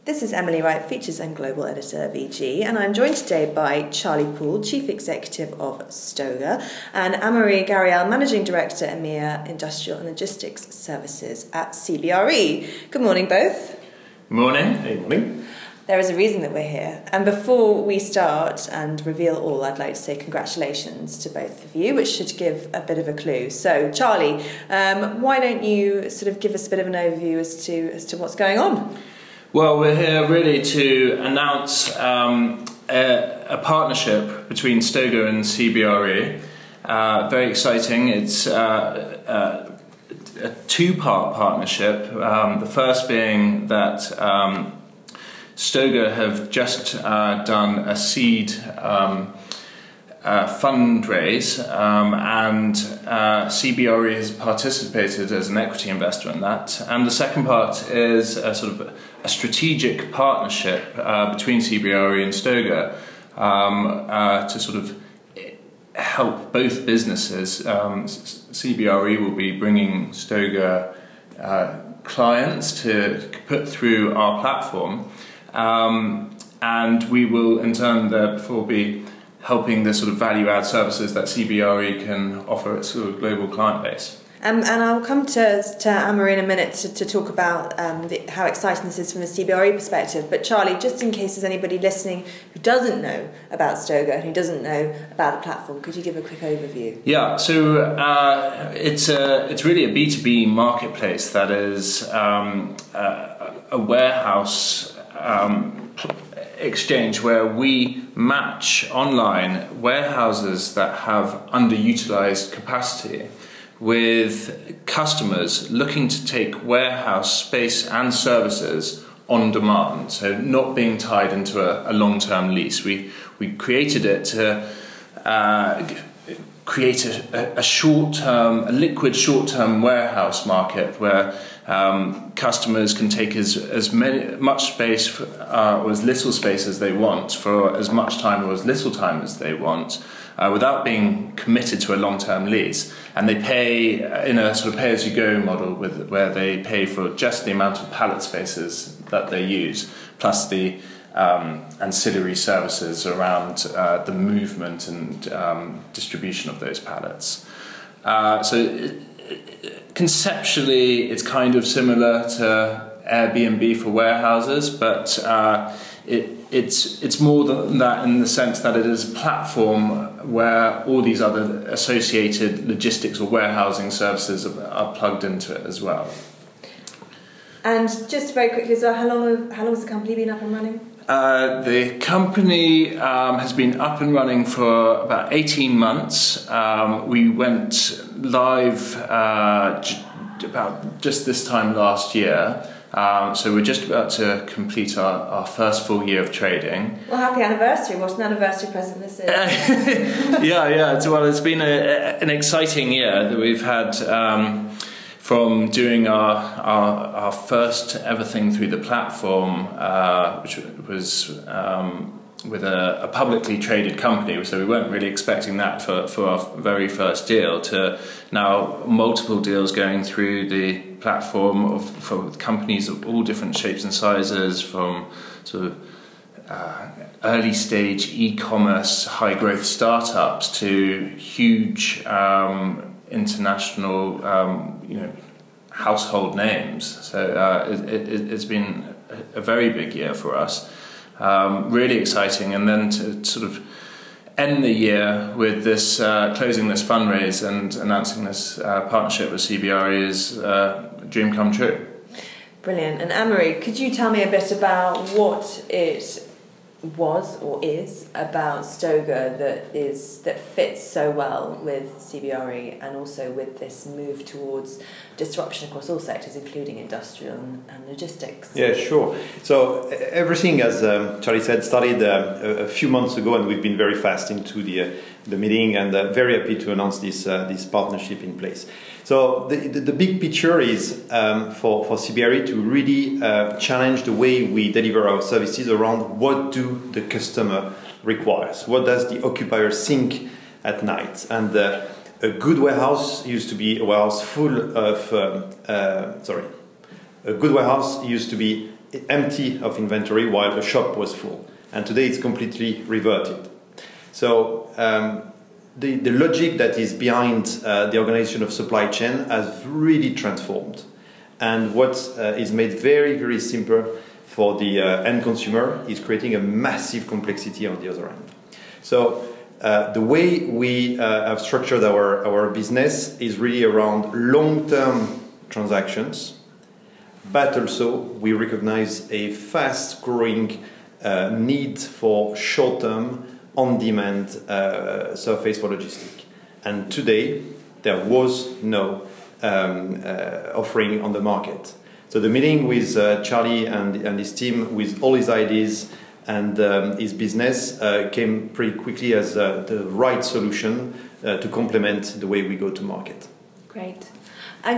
This is Emily Wright, Features and Global Editor of EG, and I'm joined today by Charlie Poole, Chief Executive of Stoga, and Anne-Marie Gariel, Managing Director, EMEA Industrial and Logistics Services at CBRE. Good morning, both. Good morning. Good morning. There is a reason that we're here, and before we start and reveal all, I'd like to say congratulations to both of you, which should give a bit of a clue. So, Charlie, why don't you sort of give us a bit of an overview as to what's going on? Well, we're here really to announce a partnership between Stoga and CBRE. Very exciting. It's a two-part partnership. The first being that Stoga have just done a seed fundraise, and CBRE has participated as an equity investor in that. And the second part is a sort of a strategic partnership between CBRE and Stoga to sort of help both businesses. CBRE will be bringing Stoga clients to put through our platform, and we will in turn therefore be helping the sort of value-add services that CBRE can offer its sort of global client base. And I'll come to Anne-Marie in a minute to talk about how exciting this is from a CBRE perspective. But Charlie, just in case there's anybody listening who doesn't know about Stoga and who doesn't know about the platform, could you give a quick overview? Yeah, so it's really a B2B marketplace that is a warehouse exchange where we match online warehouses that have underutilized capacity with customers looking to take warehouse space and services on demand, so not being tied into a long-term lease. We created it to create a liquid short-term warehouse market where customers can take as much space or as little space as they want for as much time or as little time as they want, without being committed to a long-term lease. And they pay in a sort of pay-as-you-go model where they pay for just the amount of pallet spaces that they use, plus the ancillary services around the movement and distribution of those pallets. Conceptually, it's kind of similar to Airbnb for warehouses, but it's more than that in the sense that it is a platform where all these other associated logistics or warehousing services are plugged into it as well. And just very quickly as well, how long has the company been up and running? The company has been up and running for about 18 months. We went live about just this time last year. So we're just about to complete our first full year of trading. Well, happy anniversary. What an anniversary present this is. Yeah. It's been an exciting year that we've had from doing our first ever thing through the platform, which was with a publicly traded company, so we weren't really expecting that for our very first deal, to now multiple deals going through the platform for companies of all different shapes and sizes, from sort of early stage e-commerce high growth startups to huge international household names. So it's been a very big year for us. Really exciting, and then to sort of end the year with this closing this fundraise and announcing this partnership with CBRE is a dream come true. Brilliant. And Anne-Marie, could you tell me a bit about what it was or is about Stoga that fits so well with CBRE and also with this move towards disruption across all sectors, including industrial and logistics? Yeah, sure. So everything, as Charlie said, started a few months ago, and we've been very fast into the meeting, and very happy to announce this partnership in place. So the big picture is for CBRE to really challenge the way we deliver our services around what do the customer requires, what does the occupier think at night. And a good warehouse used to be a warehouse full of a good warehouse used to be empty of inventory while the shop was full. And today it's completely reverted. So the logic that is behind the organization of supply chain has really transformed. And what is made very, very simple for the end consumer is creating a massive complexity on the other end. So the way we have structured our business is really around long-term transactions, but also we recognize a fast-growing need for short-term, on-demand surface for logistics. And today, there was no offering on the market. So the meeting with Charlie and his team, with all his ideas and his business, came pretty quickly as the right solution to complement the way we go to market. Great. And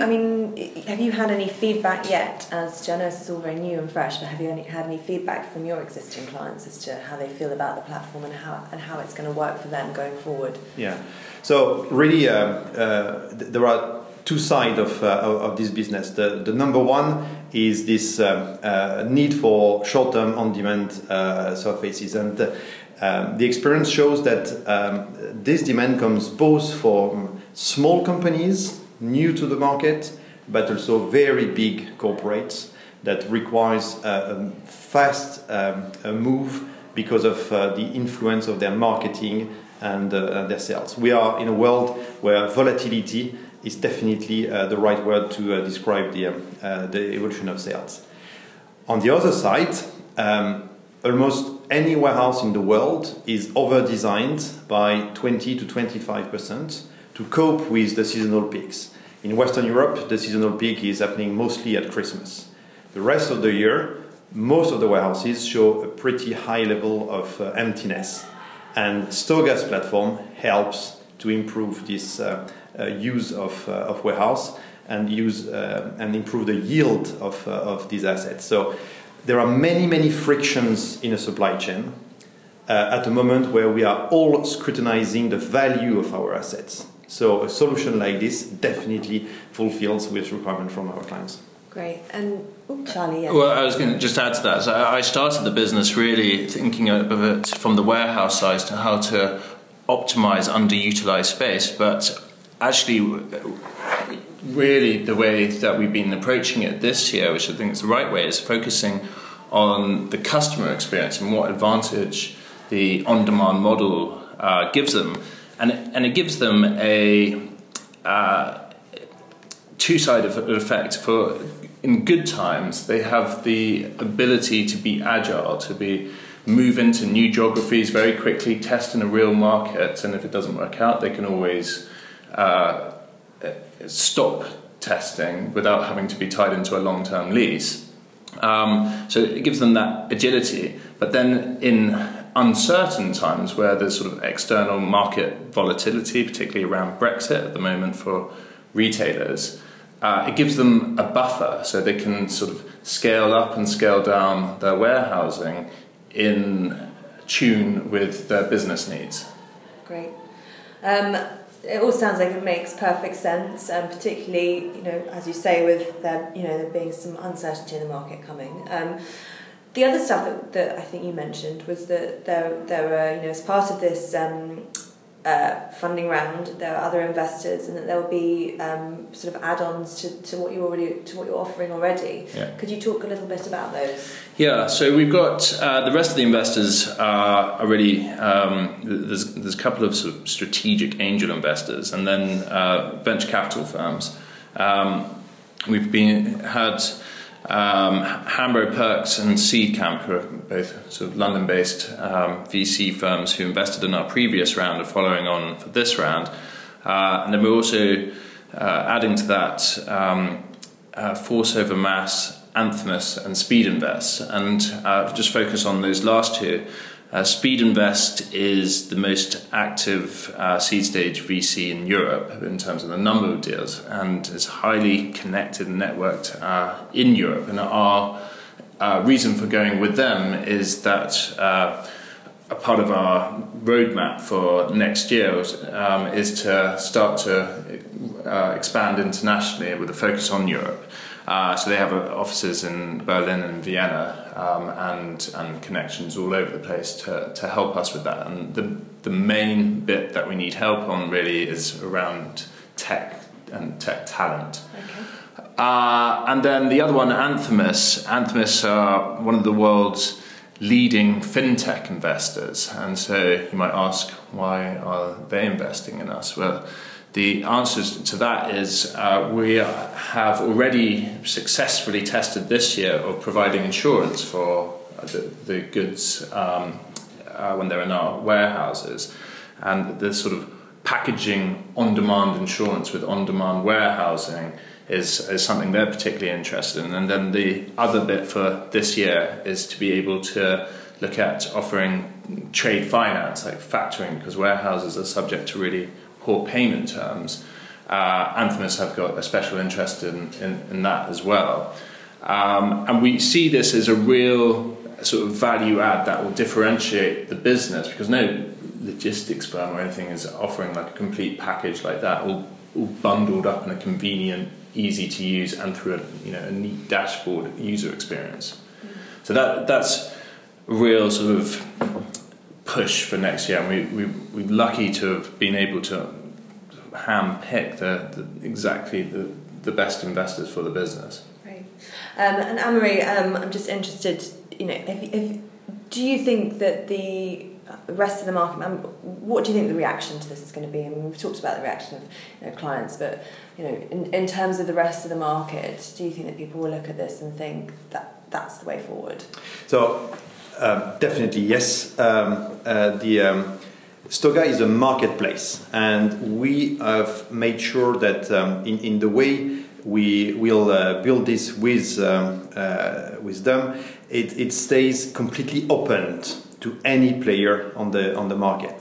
have you had any feedback yet, as I know this is all very new and fresh, but have you had any feedback from your existing clients as to how they feel about the platform and how it's going to work for them going forward? Yeah. So really, there are two sides of this business. The number one is this need for short-term, on-demand surfaces, and the experience shows that this demand comes both from small companies new to the market, but also very big corporates that requires a fast move because of the influence of their marketing and their sales. We are in a world where volatility is definitely the right word to describe the evolution of sales. On the other side, almost any warehouse in the world is over-designed by 20 to 25% to cope with the seasonal peaks. In Western Europe, the seasonal peak is happening mostly at Christmas. The rest of the year, most of the warehouses show a pretty high level of emptiness. And Stoga's platform helps to improve this use of warehouse and improve the yield of these assets. So there are many frictions in a supply chain at a moment where we are all scrutinizing the value of our assets. So a solution like this definitely fulfills this requirement from our clients. Great. And Charlie, yeah. Well, I was going to just add to that. So I started the business really thinking of it from the warehouse side to how to optimize underutilized space. But actually, really the way that we've been approaching it this year, which I think is the right way, is focusing on the customer experience and what advantage the on-demand model gives them. And it gives them a two-sided effect. For in good times, they have the ability to be agile, move into new geographies very quickly, test in a real market, and if it doesn't work out, they can always stop testing without having to be tied into a long-term lease. So it gives them that agility. But then in uncertain times where there's sort of external market volatility, particularly around Brexit at the moment for retailers, it gives them a buffer so they can sort of scale up and scale down their warehousing in tune with their business needs. Great. It all sounds like it makes perfect sense, and particularly, as you say, with there being some uncertainty in the market coming. The other stuff that I think you mentioned was that there were, as part of this funding round, there are other investors, and that there will be sort of add-ons to what you're offering already. Yeah. Could you talk a little bit about those? Yeah, so we've got the rest of the investors are really there's a couple of sort of strategic angel investors, and then venture capital firms. We've had Hambro Perks and Seedcamp, who are both sort of London-based VC firms who invested in our previous round, are following on for this round, and then we're also adding to that Force Over Mass, Anthemis and Speed Invest, and just focus on those last two. Speed Invest is the most active seed stage VC in Europe in terms of the number of deals, and is highly connected and networked in Europe. And our reason for going with them is that a part of our roadmap for next year is to start to expand internationally with a focus on Europe. So they have offices in Berlin and Vienna, and connections all over the place to help us with that. And the main bit that we need help on really is around tech and tech talent. Okay. And then the other one, Anthemis. Anthemis are one of the world's leading fintech investors. And so you might ask, why are they investing in us? Well, the answer to that is we have already successfully tested this year of providing insurance for the goods when they're in our warehouses. And the sort of packaging on-demand insurance with on-demand warehousing is something they're particularly interested in. And then the other bit for this year is to be able to look at offering trade finance, like factoring, because warehouses are subject to really poor payment terms. Anthemis have got a special interest in that as well. And we see this as a real sort of value add that will differentiate the business, because no logistics firm or anything is offering like a complete package like that, all bundled up in a convenient, easy to use and through a neat dashboard user experience. So that's a real sort of push for next year, and we're lucky to have been able to hand-pick exactly the best investors for the business. Right. And Anne-Marie, I'm just interested, do you think that the rest of the market, what do you think the reaction to this is going to be? I mean, we've talked about the reaction of clients, but in terms of the rest of the market, do you think that people will look at this and think that that's the way forward? So definitely yes. Stoga is a marketplace, and we have made sure that in the way we will build this with them, it stays completely open to any player on the market.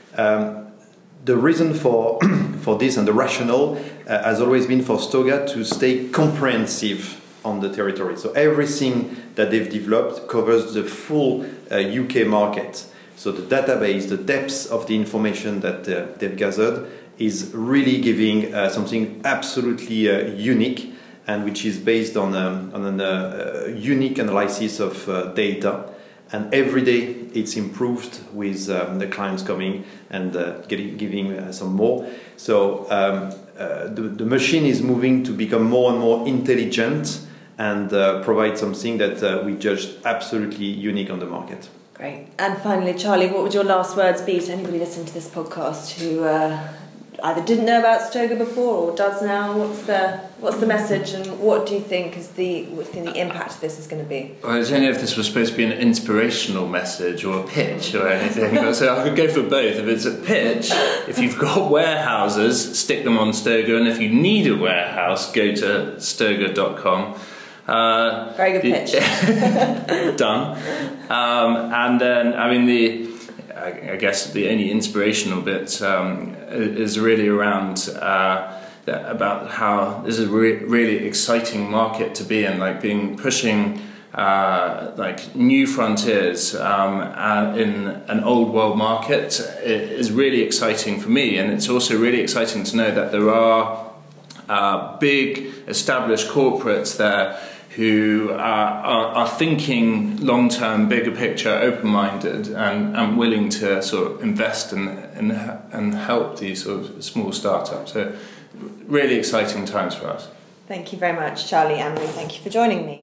The reason for this and the rationale has always been for Stoga to stay comprehensive on the territory. So everything that they've developed covers the full UK market. So the database, the depth of the information that they've gathered is really giving something absolutely unique, and which is based on a unique analysis of data. And every day it's improved with the clients coming and giving some more. So the machine is moving to become more and more intelligent and provide something that we judged absolutely unique on the market. Great. And finally, Charlie, what would your last words be to anybody listening to this podcast who either didn't know about Stoga before or does now? What's the message, and what do you think the impact of this is going to be? Well, I don't know if this was supposed to be an inspirational message or a pitch or anything, so I could go for both. If it's a pitch, if you've got warehouses, stick them on Stoga, and if you need a warehouse, go to stoga.com. Very good pitch. Done. And then, I guess the only inspirational bit is really around about how this is a really exciting market to be in, pushing new frontiers in an old world market is really exciting for me, and it's also really exciting to know that there are big established corporates there who are thinking long-term, bigger picture, open-minded, and willing to sort of invest and help these sort of small startups. So really exciting times for us. Thank you very much, Charlie. Anne-Marie, thank you for joining me.